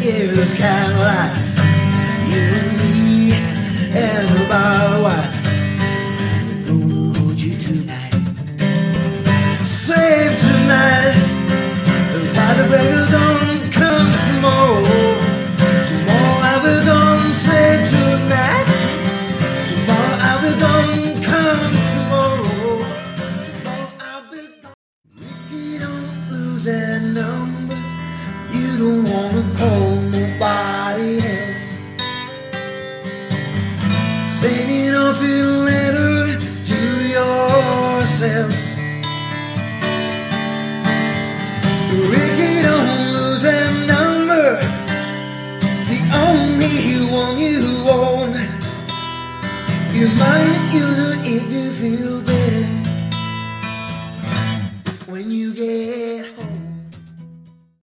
is kind of like you and me and the bottle of wine. We're gonna hold you tonight, save tonight. The Father breakers on, come tomorrow. Tomorrow I'll be gone, save tonight. Tomorrow I'll be gone, come tomorrow. Tomorrow I'll be gone. Ricky, don't lose that number. You don't wanna call nobody else. Sending off your letter to yourself. Ricky, don't lose that number. It's the only one you own. You might use it if you feel better when you get